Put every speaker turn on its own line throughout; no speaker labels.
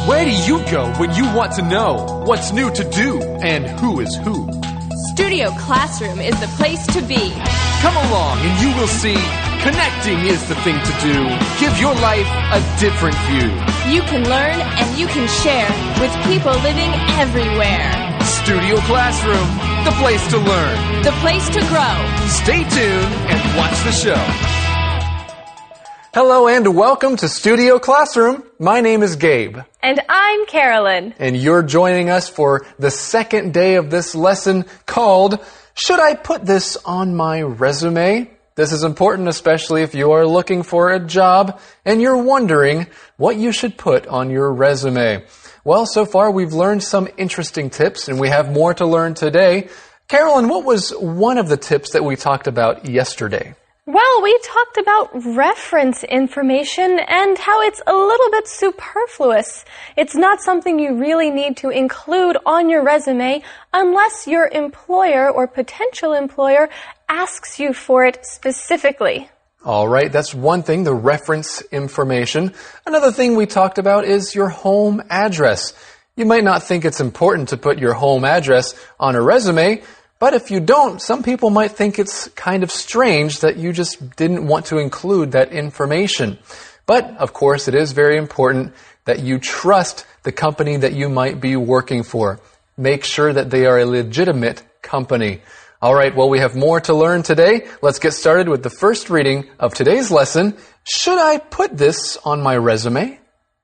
Where do you go when you want to know what's new to do and who is who?
Studio Classroom is the place to be.
Come along and you will see connecting is the thing to do. Give your life a different view.
You can learn and you can share with people living everywhere.
Studio Classroom, the place to learn.
The place to grow.
Stay tuned and watch the show. Hello and welcome to Studio Classroom. My name is Gabe.
And I'm Carolyn.
And you're joining us for the second day of this lesson called, Should I Put This on My Resume? This is important, especially if you are looking for a job and you're wondering what you should put on your resume. Well, so far we've learned some interesting tips and we have more to learn today. Carolyn, what was one of the tips that we talked about yesterday?
Well, we talked about reference information and how it's a little bit superfluous. It's not something you really need to include on your resume unless your employer or potential employer asks you for it specifically.
All right, that's one thing, the reference information. Another thing we talked about is your home address. You might not think it's important to put your home address on a resume, but if you don't, some people might think it's kind of strange that you just didn't want to include that information. But, of course, it is very important that you trust the company that you might be working for. Make sure that they are a legitimate company. All right, well, we have more to learn today. Let's get started with the first reading of today's lesson. Should I put this on my resume?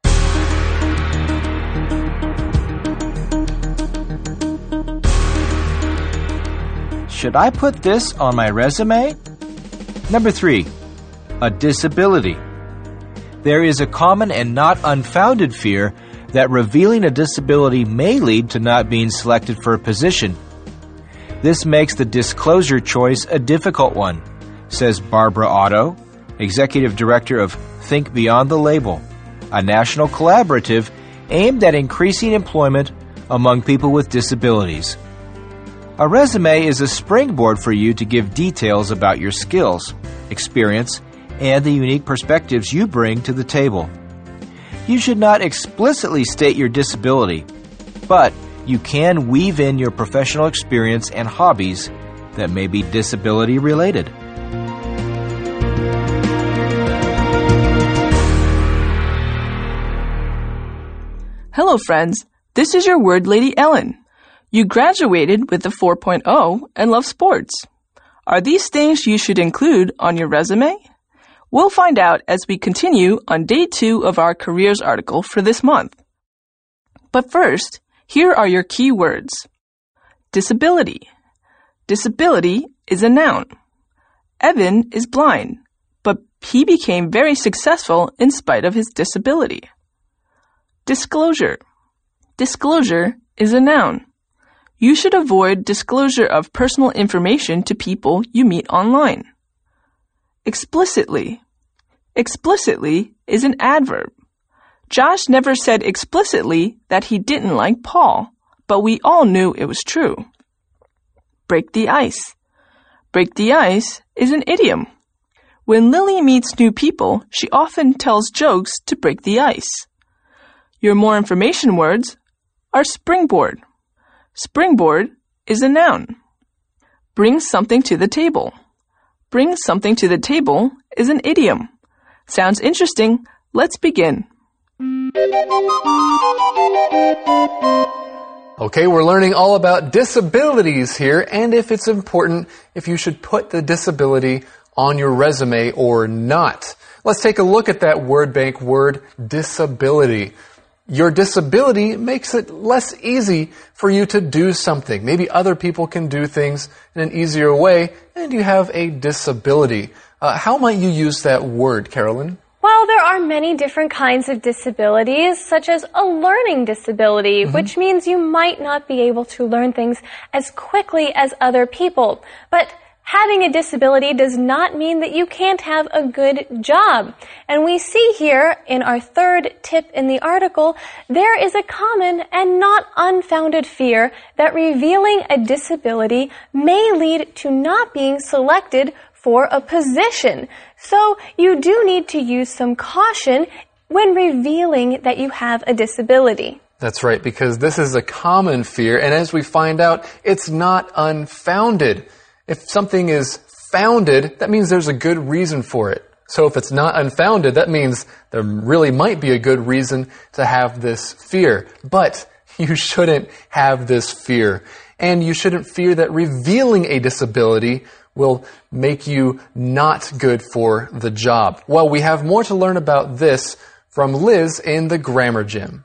Should I put this on my resume? Number 3, a disability. There is a common and not unfounded fear that revealing a disability may lead to not being selected for a position. This makes the disclosure choice a difficult one, says Barbara Otto, Executive Director of Think Beyond the Label, a national collaborative aimed at increasing employment among people with disabilities. A resume is a springboard for you to give details about your skills, experience, and the unique perspectives you bring to the table. You should not explicitly state your disability, but you can weave in your professional experience and hobbies that may be disability related.
Hello friends, this is your word lady Ellen. You graduated with a 4.0 and love sports. Are these things you should include on your resume? We'll find out as we continue on day 2 of our careers article for this month. But first, here are your key words. Disability. Disability is a noun. Evan is blind, but he became very successful in spite of his disability. Disclosure. Disclosure is a noun. You should avoid disclosure of personal information to people you meet online. Explicitly. Explicitly is an adverb. Josh never said explicitly that he didn't like Paul, but we all knew it was true. Break the ice. Break the ice is an idiom. When Lily meets new people, she often tells jokes to break the ice. Your more information words are springboard. Springboard is a noun. Bring something to the table. Bring something to the table is an idiom. Sounds interesting. Let's begin.
Okay, we're learning all about disabilities here and if it's important, if you should put the disability on your resume or not. Let's take a look at that word bank word, disability. Your disability makes it less easy for you to do something. Maybe other people can do things in an easier way, and you have a disability. How might you use that word, Carolyn?
Well, there are many different kinds of disabilities, such as a learning disability, which means you might not be able to learn things as quickly as other people. But having a disability does not mean that you can't have a good job. And we see here in our third tip in the article, there is a common and not unfounded fear that revealing a disability may lead to not being selected for a position. So you do need to use some caution when revealing that you have a disability.
That's right, because this is a common fear, and as we find out, it's not unfounded. If something is founded, that means there's a good reason for it. So if it's not unfounded, that means there really might be a good reason to have this fear. But you shouldn't have this fear. And you shouldn't fear that revealing a disability will make you not good for the job. Well, we have more to learn about this from Liz in the Grammar Gym.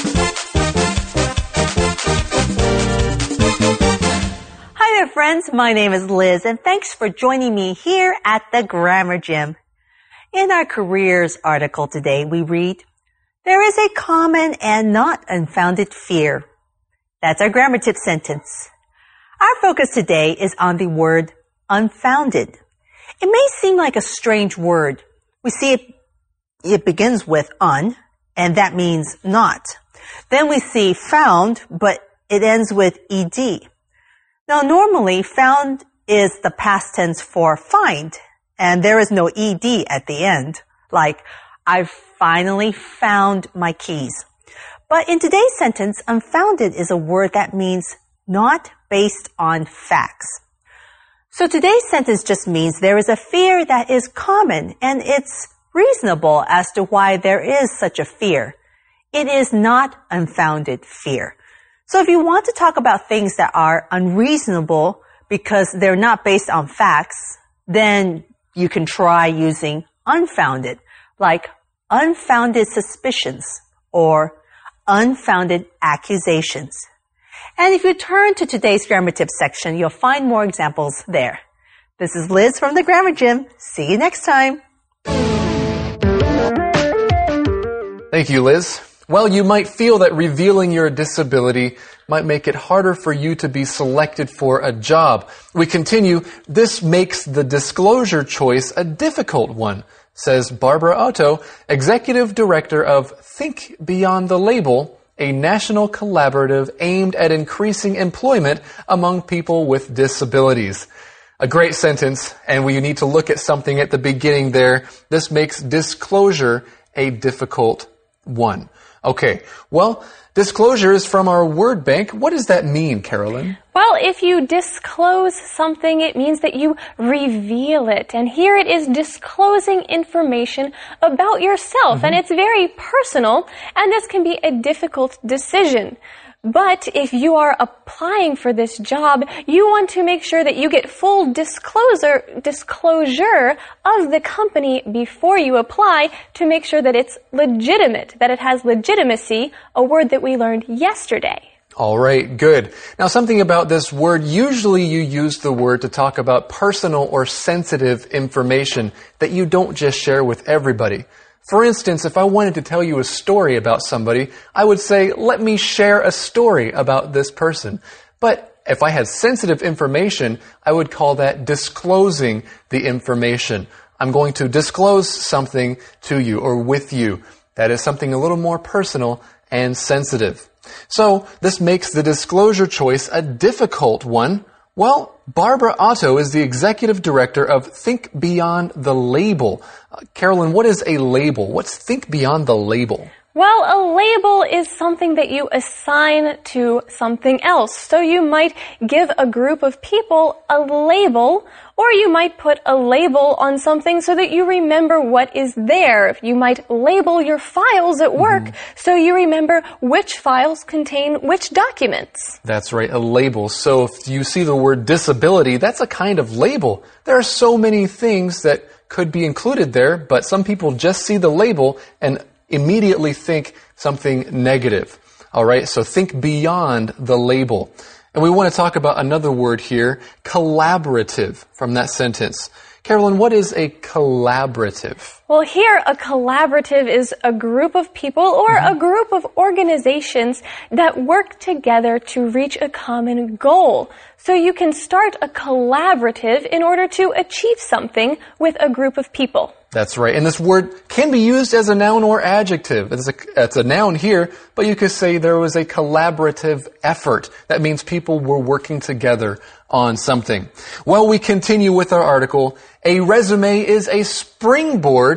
Hi there, friends. My name is Liz, and thanks for joining me here at the Grammar Gym. In our careers article today, we read, "There is a common and not unfounded fear." That's our grammar tip sentence. Our focus today is on the word unfounded. It may seem like a strange word. We see it begins with un, and that means not. Then we see found, but it ends with ed. Now, normally, found is the past tense for find, and there is no ed at the end, like, I've finally found my keys. But in today's sentence, unfounded is a word that means not based on facts. So today's sentence just means there is a fear that is common, and it's reasonable as to why there is such a fear. It is not unfounded fear. So if you want to talk about things that are unreasonable because they're not based on facts, then you can try using unfounded, like unfounded suspicions or unfounded accusations. And if you turn to today's grammar tips section, you'll find more examples there. This is Liz from the Grammar Gym. See you next time.
Thank you, Liz. Well, you might feel that revealing your disability might make it harder for you to be selected for a job. We continue, this makes the disclosure choice a difficult one, says Barbara Otto, Executive Director of Think Beyond the Label, a national collaborative aimed at increasing employment among people with disabilities. A great sentence, and we need to look at something at the beginning there. This makes disclosure a difficult one. Okay, well, disclosure is from our word bank. What does that mean, Carolyn?
Well, if you disclose something, it means that you reveal it. And here it is disclosing information about yourself. And it's very personal, and this can be a difficult decision. But if you are applying for this job, you want to make sure that you get full disclosure of the company before you apply to make sure that it's legitimate, that it has legitimacy, a word that we learned yesterday.
All right, good. Now, something about this word, usually you use the word to talk about personal or sensitive information that you don't just share with everybody. For instance, if I wanted to tell you a story about somebody, I would say, let me share a story about this person. But if I had sensitive information, I would call that disclosing the information. I'm going to disclose something to you or with you. That is something a little more personal and sensitive. So this makes the disclosure choice a difficult one. Well, Barbara Otto is the Executive Director of Think Beyond the Label. Carolyn, what is a label? What's Think Beyond the Label?
Well, a label is something that you assign to something else. So you might give a group of people a label, or you might put a label on something so that you remember what is there. You might label your files at work so you remember which files contain which documents.
That's right, a label. So if you see the word disability, that's a kind of label. There are so many things that could be included there, but some people just see the label and immediately think something negative. All right, so think beyond the label. And we want to talk about another word here, collaborative, from that sentence. Carolyn, what is a collaborative?
Well, here a collaborative is a group of people or a group of organizations that work together to reach a common goal. So you can start a collaborative in order to achieve something with a group of people.
That's right. And this word can be used as a noun or adjective. It's a noun here, but you could say there was a collaborative effort. That means people were working together on something. Well, we continue with our article. A resume is a springboard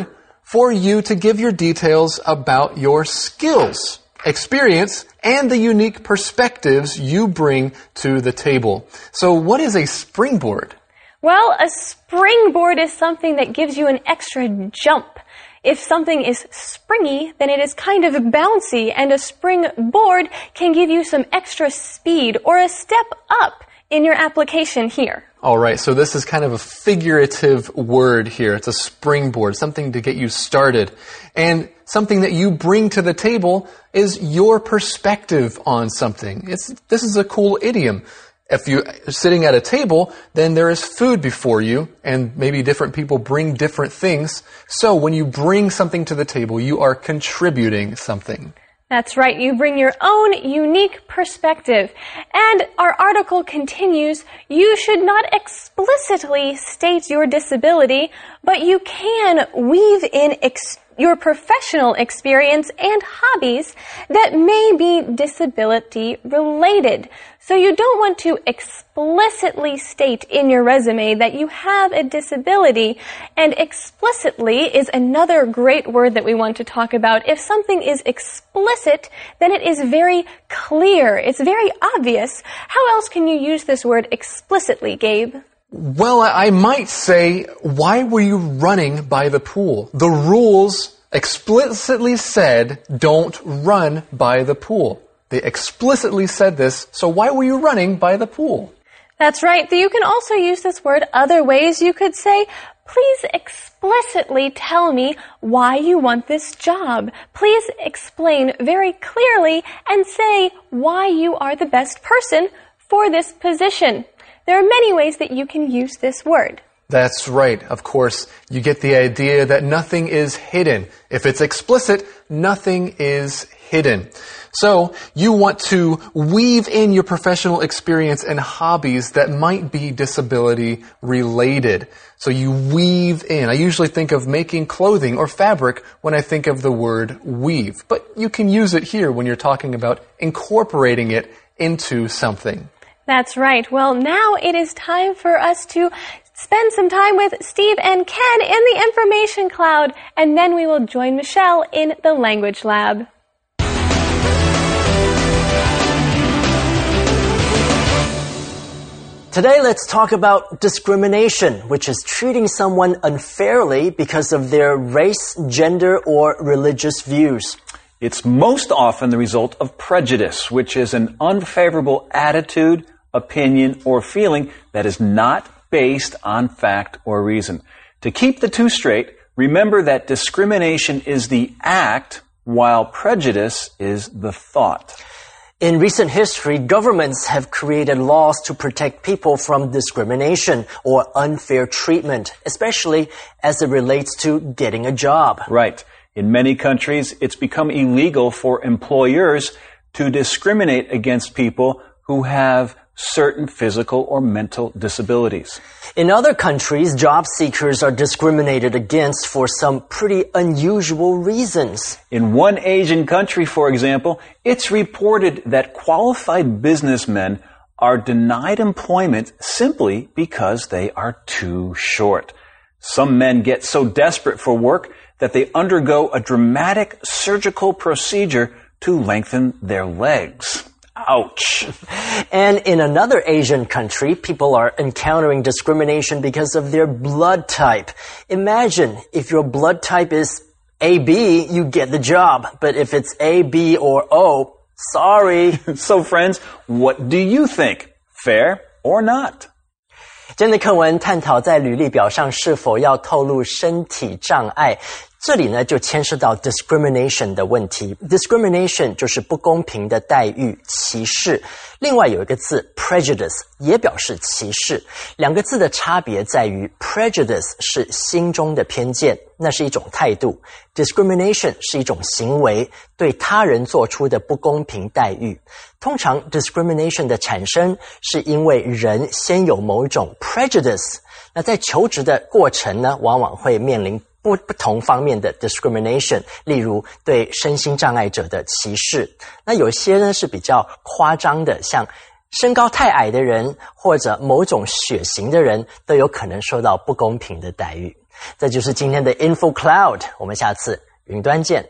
for you to give your details about your skills, experience, and the unique perspectives you bring to the table. So what is a springboard?
Well, a springboard is something that gives you an extra jump. If something is springy, then it is kind of bouncy, and a springboard can give you some extra speed or a step up in your application here.
All right, so this is kind of a figurative word here. It's a springboard, something to get you started. And something that you bring to the table is your perspective on something. This is a cool idiom. If you're sitting at a table, then there is food before you, and maybe different people bring different things. So when you bring something to the table, you are contributing something.
That's right, you bring your own unique perspective. And our article continues, you should not explicitly state your disability, but you can weave in your professional experience and hobbies that may be disability related. So you don't want to explicitly state in your resume that you have a disability, and explicitly is another great word that we want to talk about. If something is explicit, then it is very clear. It's very obvious. How else can you use this word explicitly, Gabe?
Well, I might say, why were you running by the pool? The rules explicitly said, don't run by the pool. They explicitly said this, so why were you running by the pool?
That's right. You can also use this word other ways. You could say, please explicitly tell me why you want this job. Please explain very clearly and say why you are the best person for this position. There are many ways that you can use this word.
That's right. Of course, you get the idea that nothing is hidden. If it's explicit, nothing is hidden. So you want to weave in your professional experience and hobbies that might be disability related. So you weave in. I usually think of making clothing or fabric when I think of the word weave. But you can use it here when you're talking about incorporating it into something.
That's right. Well, now it is time for us to spend some time with Steve and Ken in the information cloud, and then we will join Michelle in the language lab.
Today, let's talk about discrimination, which is treating someone unfairly because of their race, gender, or religious views.
It's most often the result of prejudice, which is an unfavorable attitude, opinion, or feeling that is not based on fact or reason. To keep the two straight, remember that discrimination is the act, while prejudice is the thought.
In recent history, governments have created laws to protect people from discrimination or unfair treatment, especially as it relates to getting a job.
Right. In many countries, it's become illegal for employers to discriminate against people who have certain physical or mental disabilities.
In other countries, job seekers are discriminated against for some pretty unusual reasons.
In one Asian country, for example, it's reported that qualified businessmen are denied employment simply because they are too short. Some men get so desperate for work that they undergo a dramatic surgical procedure to lengthen their legs. Ouch.
And in another Asian country, people are encountering discrimination because of their blood type. Imagine if your blood type is AB, you get the job. But if it's A, B, or O, sorry.
So friends, what do you think? Fair or not?
今天的课文探讨在履历表上是否要透露身体障碍。这里呢就牵涉到 discrimination 的问题。discrimination 就是不公平的待遇、歧视。另外有一个字 prejudice 也表示歧视。两个字的差别在于 prejudice 是心中的偏见，那是一种态度。discrimination 是一种行为，对他人做出的不公平待遇。通常 discrimination 的产生是因为人先有某种 prejudice， 那在求职的过程呢，往往会面临不同方面的 discrimination， 例如对身心障碍者的歧视。那有些呢是比较夸张的，像身高太矮的人或者某种血型的人都有可能受到不公平的待遇。 这就是今天的 Info Cloud， 我们下次云端见。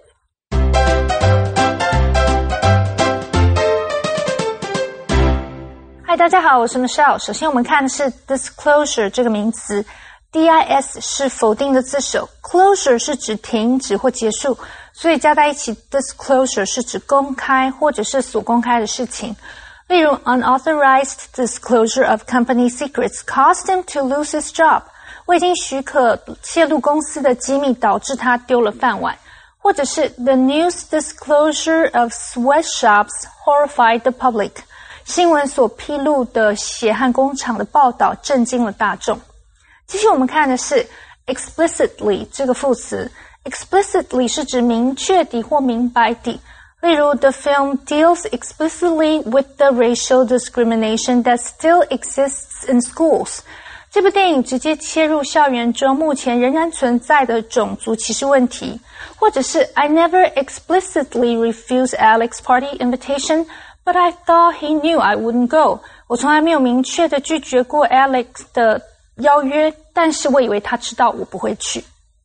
嗨，大家好，我是 Michelle。首先我们看的是 disclosure 这个名词。dis 是否定的字首 ，closure 是指停止或结束，所以加在一起 disclosure 是指公开或者是所公开的事情。例如 unauthorized disclosure of company secrets caused him to lose his job， 未经许可泄露公司的机密导致他丢了饭碗。或者是 the news disclosure of sweatshops horrified the public， 新闻所披露的血汗工厂的报道震惊了大众。继续我们看的是 explicitly 这个副词 explicitly 是指明确地或明白地，例如 the film deals explicitly with the racial discrimination that still exists in schools， 这部电影直接切入校园中目前仍然存在的种族歧视问题。或者是 I never explicitly refused Alex's party invitation but I thought he knew I wouldn't go， 我从来没有明确的拒绝过 Alex 的邀约，但是我以为他知道我不会去。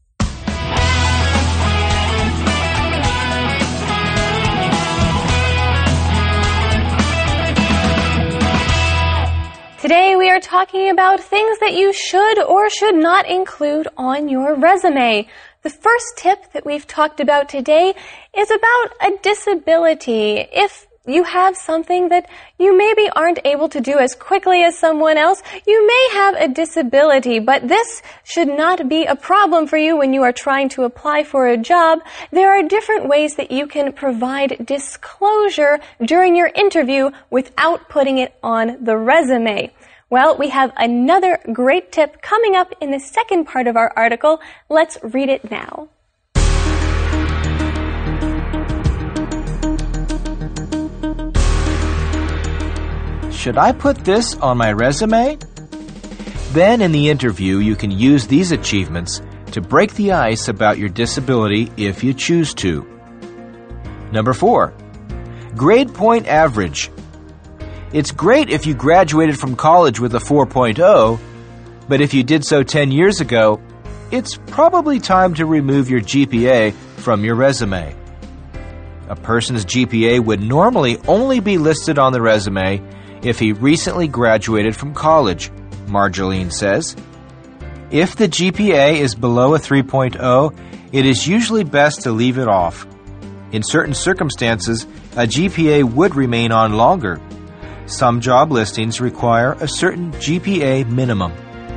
Today we are talking about things that you should or should not include on your resume. The first tip that we've talked about today is about a disability. If you have something that you maybe aren't able to do as quickly as someone else, you may have a disability, but this should not be a problem for you when you are trying to apply for a job. There are different ways that you can provide disclosure during your interview without putting it on the resume. Well, we have another great tip coming up in the second part of our article. Let's read it now.
Should I put this on my resume? Then in the interview, you can use these achievements to break the ice about your disability if you choose to. Number 4, grade point average. It's great if you graduated from college with a 4.0, but if you did so 10 years ago, it's probably time to remove your GPA from your resume. A person's GPA would normally only be listed on the resume if he recently graduated from college, Marjolaine says. If the GPA is below a 3.0, it is usually best to leave it off. In certain circumstances, a GPA would remain on longer. Some job listings require a certain GPA minimum.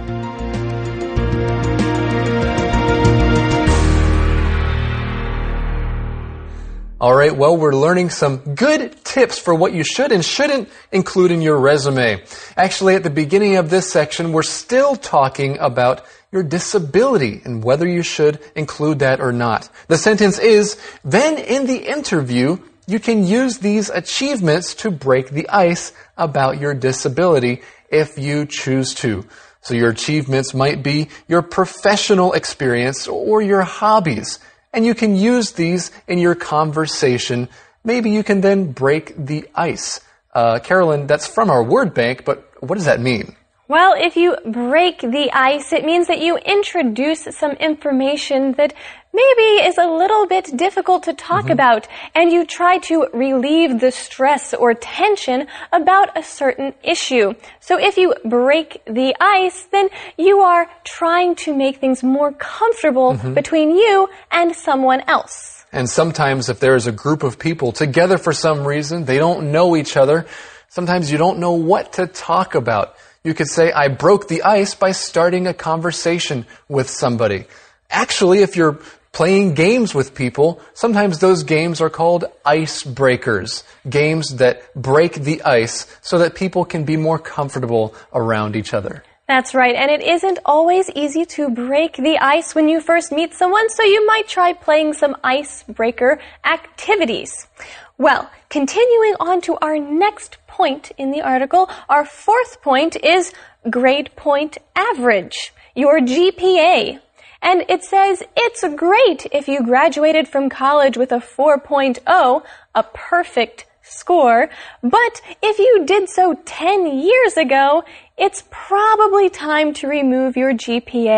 All right, well, we're learning some good tips for what you should and shouldn't include in your resume. Actually, at the beginning of this section, we're still talking about your disability and whether you should include that or not. The sentence is, then in the interview, you can use these achievements to break the ice about your disability if you choose to. So your achievements might be your professional experience or your hobbies. And you can use these in your conversation. Maybe you can then break the ice. Carolyn, that's from our word bank, but what does that mean?
Well, if you break the ice, it means that you introduce some information that maybe is a little bit difficult to talk about, and you try to relieve the stress or tension about a certain issue. So if you break the ice, then you are trying to make things more comfortable between you and someone else.
And sometimes if there is a group of people together for some reason, they don't know each other, sometimes you don't know what to talk about. You could say, I broke the ice by starting a conversation with somebody. Actually, if you're playing games with people, sometimes those games are called icebreakers. Games that break the ice so that people can be more comfortable around each other.
That's right, and it isn't always easy to break the ice when you first meet someone, so you might try playing some icebreaker activities. Well, continuing on to our next point in the article, our fourth point is grade point average, your GPA. And it says it's great if you graduated from college with a 4.0, a perfect score, but if you did so 10 years ago, it's probably time to remove your GPA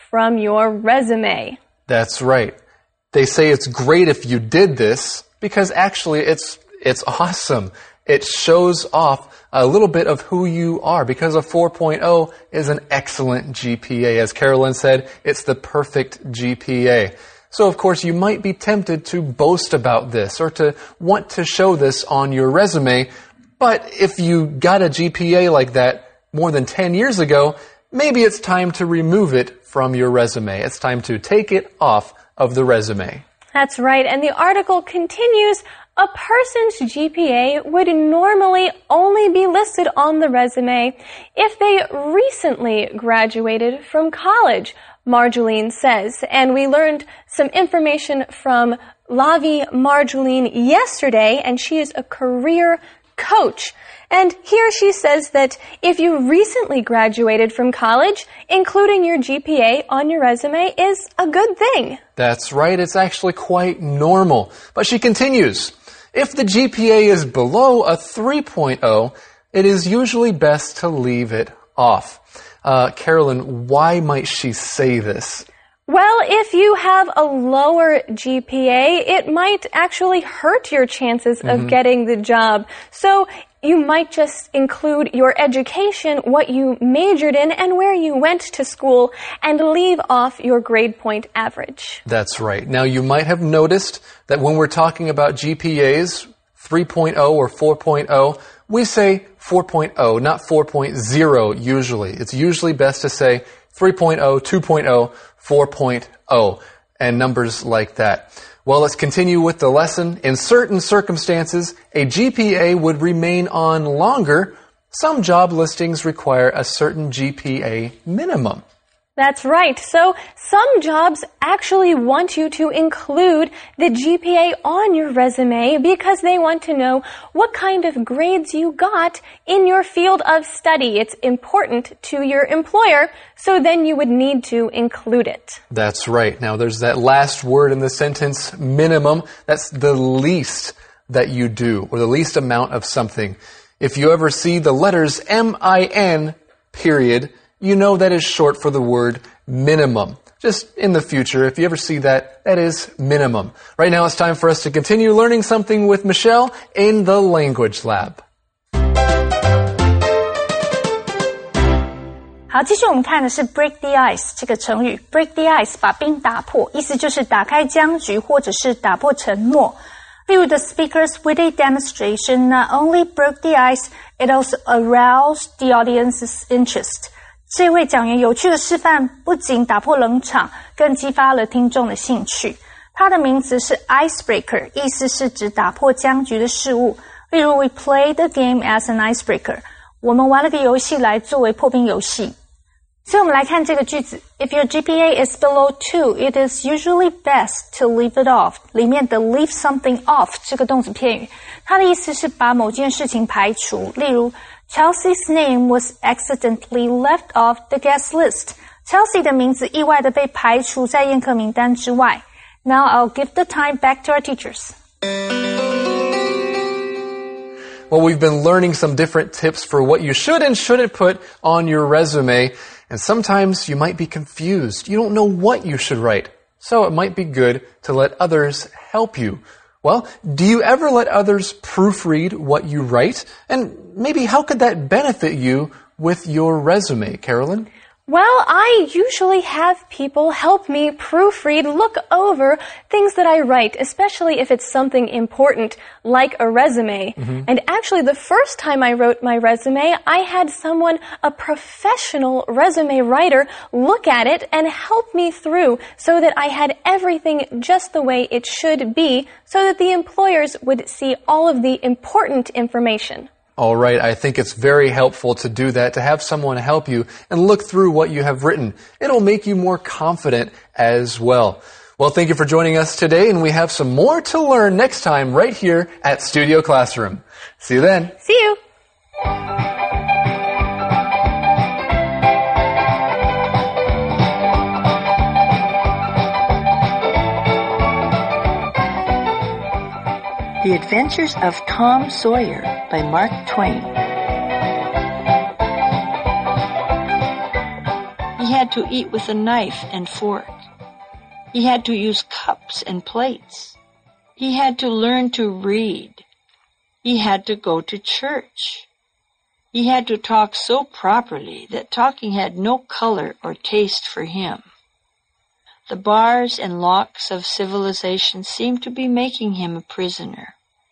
from your resume.
That's right. They say it's great if you did this because actually it's awesome. It shows off a little bit of who you are because a 4.0 is an excellent GPA. As Carolyn said, it's the perfect GPA. So of course you might be tempted to boast about this or to want to show this on your resume. But if you got a GPA like that more than 10 years ago, maybe it's time to remove it from your resume. It's time to take it off of the resume.
That's right. And the article continues, a person's GPA would normally only be listed on the resume if they recently graduated from college, Marjolaine says. And we learned some information from Lavi Marjolaine yesterday, and she is a career coach. And here she says that if you recently graduated from college, including your GPA on your resume is a good thing.
That's right. It's actually quite normal. But she continues, if the GPA is below a 3.0, it is usually best to leave it off. Carolyn, why might she say this?
Well, if you have a lower GPA, it might actually hurt your chances of getting the job. So you might just include your education, what you majored in, and where you went to school, and leave off your grade point average.
That's right. Now, you might have noticed that when we're talking about GPAs, 3.0 or 4.0, we say 4.0, not 4.0 usually. It's usually best to say 3.0, 2.0, 4.0, and numbers like that. Well, let's continue with the lesson. In certain circumstances, a GPA would remain on longer. Some job listings require a certain GPA minimum.
That's right. So some jobs actually want you to include the GPA on your resume because they want to know what kind of grades you got in your field of study. It's important to your employer, so then you would need to include it.
That's right. Now there's that last word in the sentence, minimum. That's the least that you do, or the least amount of something. If you ever see the letters MIN, period, you know that is short for the word minimum. Just in the future, if you ever see that, that is minimum. Right now it's time for us to continue learning something with Michelle in the Language Lab.
好，继续我们看的是 break the ice 这个成语。break the ice 把冰打破，意思就是打开僵局或者是打破沉默。例如 the speaker's witty demonstration not only broke the ice, it also aroused the audience's interest. 这位讲员有趣的示范不仅打破冷场，更激发了听众的兴趣。它的名词是 icebreaker， 意思是指打破僵局的事物。例如 we played the game as an icebreaker， 我们玩了个游戏来作为破冰游戏。所以我们来看这个句子 If your GPA is below 2, it is usually best to leave it off. 里面的 leave something off 这个动词片语，它的意思是把某件事情排除。例如Chelsea's name was accidentally left off the guest list. Chelsea 的名字意外地被排除在宴客名单之外。Now I'll give the time back to our teachers.
Well, we've been learning some different tips for what you should and shouldn't put on your resume. And sometimes you might be confused. You don't know what you should write. So it might be good to let others help you. Well, do you ever let others proofread what you write? And maybe how could that benefit you with your resume, Carolyn?
Well, I usually have people help me proofread, look over things that I write, especially if it's something important like a resume. And actually, the first time I wrote my resume, I had someone, a professional resume writer, look at it and help me through so that I had everything just the way it should be so that the employers would see all of the important information.
All right, I think it's very helpful to do that, to have someone help you and look through what you have written. It'll make you more confident as well. Well, thank you for joining us today, and we have some more to learn next time right here at Studio Classroom. See you then.
See you.
The Adventures of Tom Sawyer by Mark Twain.
以前
had to eat with a knife and fork. He had to use cups and plates. He had to learn to read. He had to go to church. He had to talk so properly that talking had no color or taste for him. The bars and locks of civilization seemed to be making him a prisoner.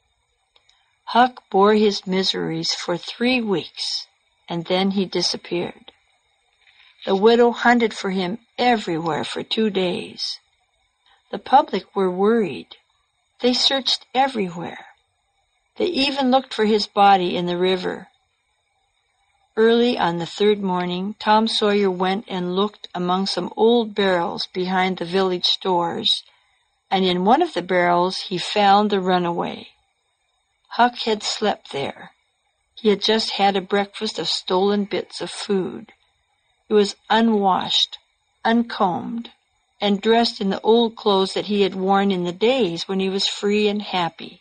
Huck bore his miseries for 3 weeks, and then he disappeared. The widow hunted for him everywhere for 2 days. The public were worried. They searched everywhere. They even looked for his body in the river. Early on the 3rd morning, Tom Sawyer went and looked among some old barrels behind the village stores, and in one of the barrels he found the runaway. Huck had slept there. He had just had a breakfast of stolen bits of food. It was unwashed, uncombed, and dressed in the old clothes that he had worn in the days when he was free and happy.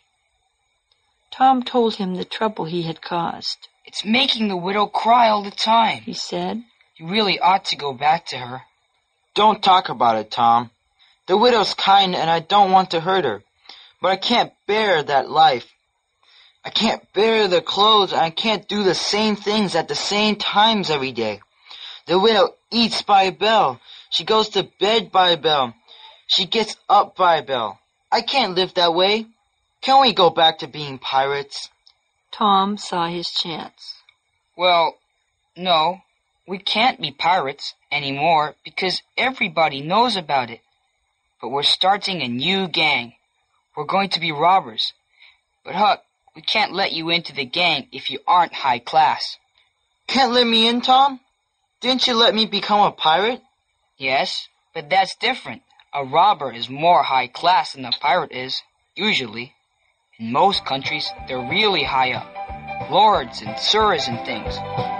Tom told him the trouble he had caused.
"It's making the widow cry all the time,"
he said.
"You really ought to go back to her." "Don't talk about it, Tom. The widow's kind and I don't want to hurt her. But I can't bear that life. I can't bear the clothes and I can't do the same things at the same times every day. The widow eats by a bell. She goes to bed by a bell. She gets up by a bell. I can't live that way. Can we go back to being pirates?"
Tom saw his chance.
"Well, no, we can't be pirates anymore because everybody knows about it. But we're starting a new gang. We're going to be robbers. But Huck, we can't let you into the gang if you aren't high class." "Can't let me in, Tom? Didn't you let me become a pirate?" "Yes, but that's different. A robber is more high class than a pirate is, usually. In most countries, they're really high up. Lords and sirs and things.